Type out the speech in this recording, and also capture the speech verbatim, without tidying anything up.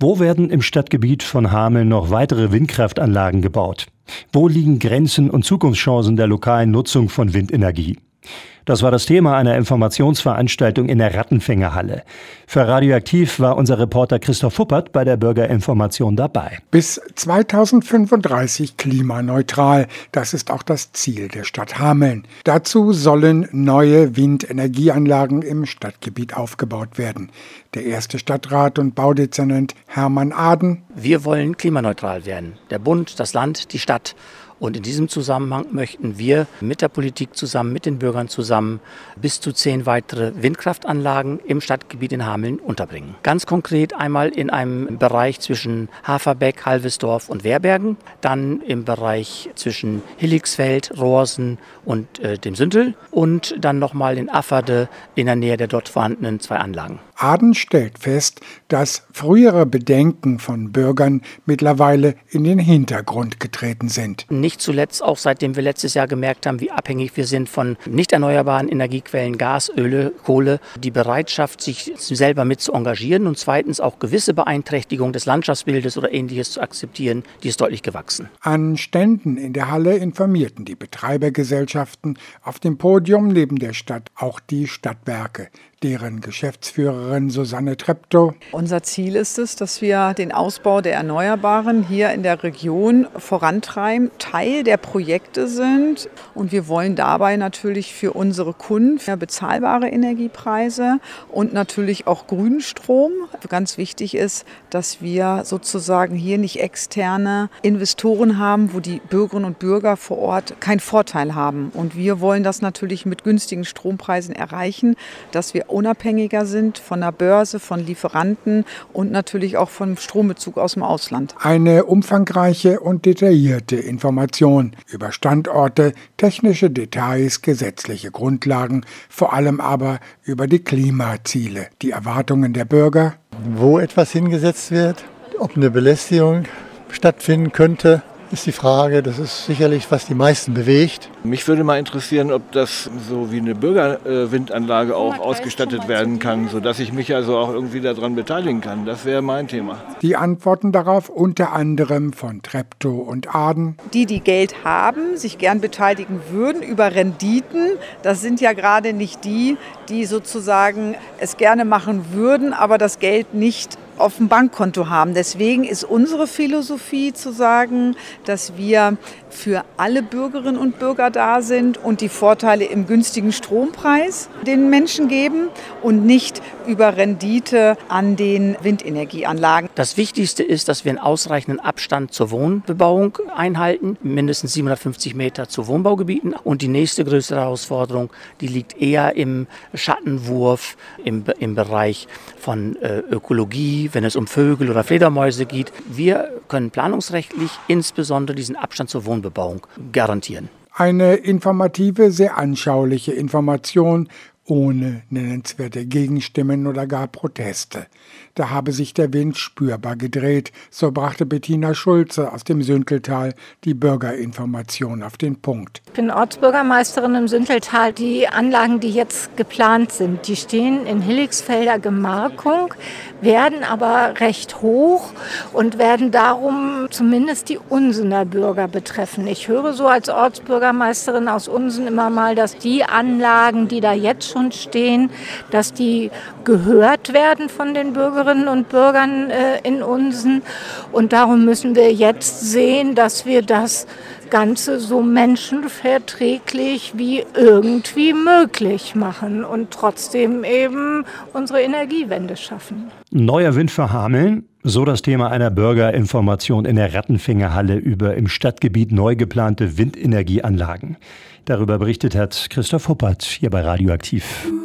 Wo werden im Stadtgebiet von Hameln noch weitere Windkraftanlagen gebaut? Wo liegen Grenzen und Zukunftschancen der lokalen Nutzung von Windenergie? Das war das Thema einer Informationsveranstaltung in der Rattenfängerhalle. Für Radioaktiv war unser Reporter Christoph Huppert bei der Bürgerinformation dabei. Bis zweitausendfünfunddreißig klimaneutral. Das ist auch das Ziel der Stadt Hameln. Dazu sollen neue Windenergieanlagen im Stadtgebiet aufgebaut werden. Der erste Stadtrat und Baudezernent Hermann Aden. Wir wollen klimaneutral werden. Der Bund, das Land, die Stadt. Und in diesem Zusammenhang möchten wir mit der Politik zusammen, mit den Bürgern zusammen bis zu zehn weitere Windkraftanlagen im Stadtgebiet in Hameln unterbringen. Ganz konkret einmal in einem Bereich zwischen Haferbeck, Halvesdorf und Werbergen, dann im Bereich zwischen Hilligsfeld, Rohrsen und äh, dem Süntel und dann nochmal in Afferde in der Nähe der dort vorhandenen zwei Anlagen. Aden stellt fest, dass frühere Bedenken von Bürgern mittlerweile in den Hintergrund getreten sind. Nicht zuletzt auch seitdem wir letztes Jahr gemerkt haben, wie abhängig wir sind von nicht erneuerbaren Energiequellen, Gas, Öl, Kohle. Die Bereitschaft, sich selber mit zu engagieren und zweitens auch gewisse Beeinträchtigungen des Landschaftsbildes oder Ähnliches zu akzeptieren, die ist deutlich gewachsen. An Ständen in der Halle informierten die Betreibergesellschaften, auf dem Podium neben der Stadt auch die Stadtwerke. Deren Geschäftsführerin Susanne Treptow. Unser Ziel ist es, dass wir den Ausbau der Erneuerbaren hier in der Region vorantreiben, Teil der Projekte sind. Und wir wollen dabei natürlich für unsere Kunden bezahlbare Energiepreise und natürlich auch grünen Strom. Ganz wichtig ist, dass wir sozusagen hier nicht externe Investoren haben, wo die Bürgerinnen und Bürger vor Ort keinen Vorteil haben. Und wir wollen das natürlich mit günstigen Strompreisen erreichen, dass wir unabhängiger sind von der Börse, von Lieferanten und natürlich auch vom Strombezug aus dem Ausland. Eine umfangreiche und detaillierte Information über Standorte, technische Details, gesetzliche Grundlagen, vor allem aber über die Klimaziele, die Erwartungen der Bürger. Wo etwas hingesetzt wird, ob eine Belästigung stattfinden könnte, ist die Frage. Das ist sicherlich, was die meisten bewegt. Mich würde mal interessieren, ob das so wie eine Bürgerwindanlage auch ausgestattet werden kann, sodass ich mich also auch irgendwie daran beteiligen kann. Das wäre mein Thema. Die Antworten darauf unter anderem von Treptow und Aden. Die, die Geld haben, sich gern beteiligen würden über Renditen, das sind ja gerade nicht die, die sozusagen es gerne machen würden, aber das Geld nicht auf dem Bankkonto haben. Deswegen ist unsere Philosophie zu sagen, dass wir für alle Bürgerinnen und Bürger da sind und die Vorteile im günstigen Strompreis den Menschen geben und nicht über Rendite an den Windenergieanlagen. Das Wichtigste ist, dass wir einen ausreichenden Abstand zur Wohnbebauung einhalten, mindestens siebenhundertfünfzig Meter zu Wohnbaugebieten. Und die nächste größere Herausforderung, die liegt eher im Schattenwurf, im, im Bereich von äh, Ökologie, wenn es um Vögel oder Fledermäuse geht. Wir können planungsrechtlich insbesondere diesen Abstand zur Wohnbebauung garantieren. Eine informative, sehr anschauliche Information ohne nennenswerte Gegenstimmen oder gar Proteste. Da habe sich der Wind spürbar gedreht, so brachte Bettina Schulze aus dem Sünteltal die Bürgerinformation auf den Punkt. Ich bin Ortsbürgermeisterin im Sünteltal. Die Anlagen, die jetzt geplant sind, die stehen in Hilligsfelder Gemarkung, werden aber recht hoch und werden darum zumindest die Unsener Bürger betreffen. Ich höre so als Ortsbürgermeisterin aus Unsen immer mal, dass die Anlagen, die da jetzt schon stehen, dass die gehört werden von den Bürgerinnen und Bürgern äh, in Unsen. Und darum müssen wir jetzt sehen, dass wir das Ganze so menschenverträglich wie irgendwie möglich machen und trotzdem eben unsere Energiewende schaffen. Neuer Wind für Hameln, so das Thema einer Bürgerinformation in der Rattenfängerhalle über im Stadtgebiet neu geplante Windenergieanlagen. Darüber berichtet hat Christoph Huppert hier bei Radioaktiv.